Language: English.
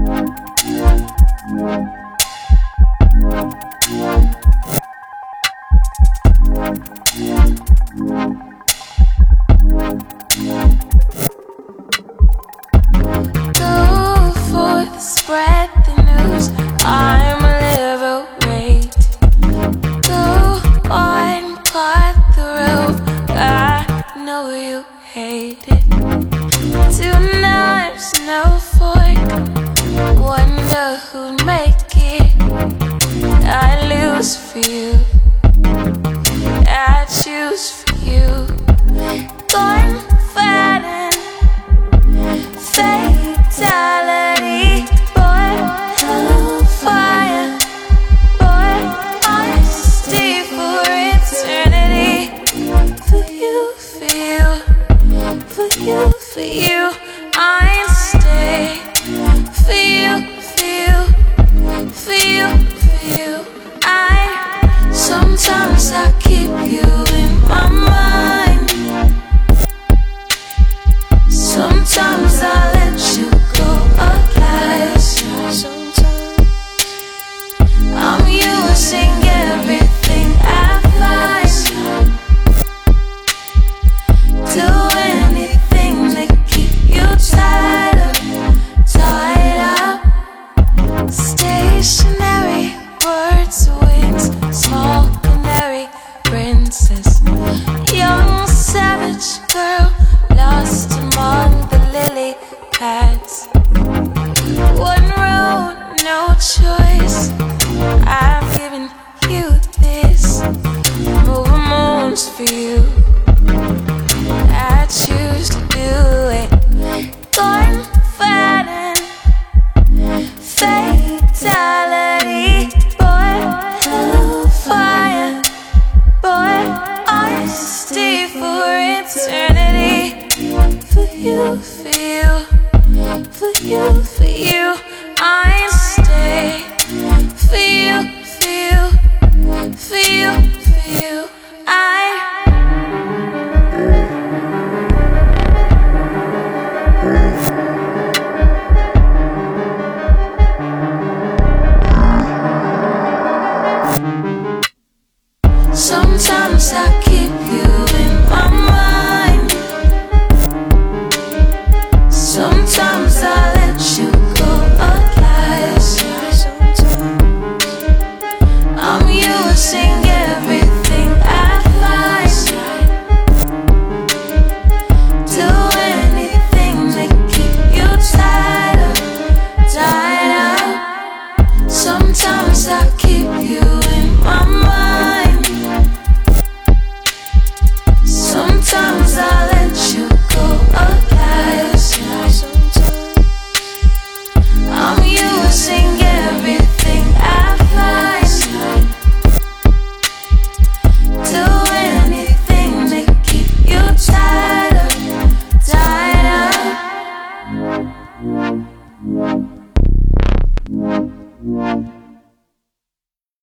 Go forth, spread the news. I'm liberated. Go on, cut the rope. I know you hate it. Two knives, no fork. Wonder who'd make it. I lose for you. I choose for you. Gun fighting, fatality. Boy, hellfire. Boy, honesty for eternity. For you, for you, I stay. For you, sometimes I keep you in my mind. Sometimes I let you go alive. Sometimes I'm using everything I find. Do anything to keep you tied up. Stationary words, wings, small canary princess. Young savage girl lost among the lily pads. One road, no choice. I've given you this. Move moons for you. I choose to do it. Gun fighting, fatality. Boy, hellfire. Boy, honesty for eternity. For you, I stay. For you, I. Sometimes I keep